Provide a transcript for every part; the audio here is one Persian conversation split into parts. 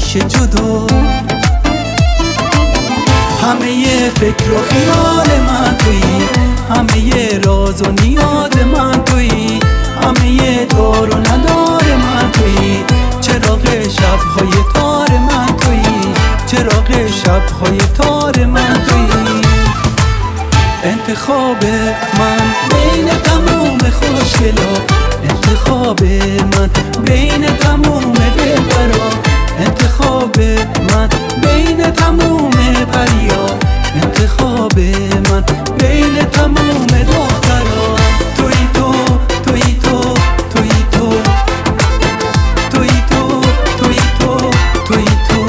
همیشه جدا. همه فکر و خیال من تویی، همه راز و نیاز من تویی، همه دار و ندار من تویی، چراغ شب‌های تار من تویی، چراغ شب‌های تار من تویی. انتخاب من بین تموم خوشگلا، انتخاب من بین تموم دلبرا، انتخاب من بین تموم پریا، انتخاب من بین تموم دخترا. تویی تو، تویی تو، تویی تو، تویی تو، تویی تو، تویی تو.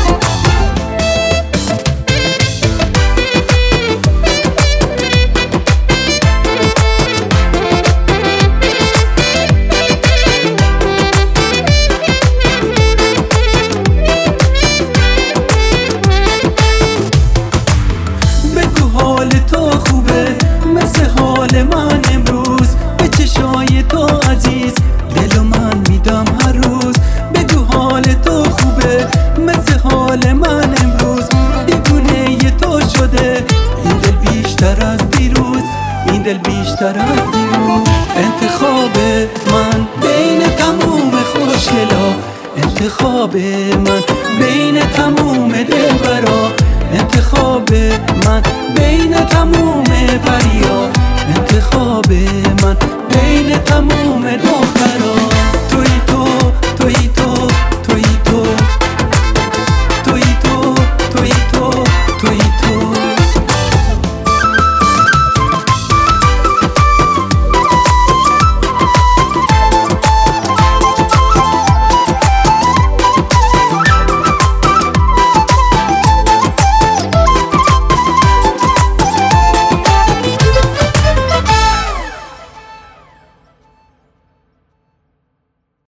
حال تو خوبه مثل حال من امروز، به چشای تو عزیز دل و من میدم هر روز. بگو حال تو خوبه مثل حال من امروز، دیوونه تو شده این دل بیشتر از دیروز، این دل بیشتر از دیروز. انتخاب من بین تموم خوشگلا، انتخاب من بین تموم دلبرا، انتخاب من بین تموم پریا، انتخاب من بین تموم دخترا. تویی تو،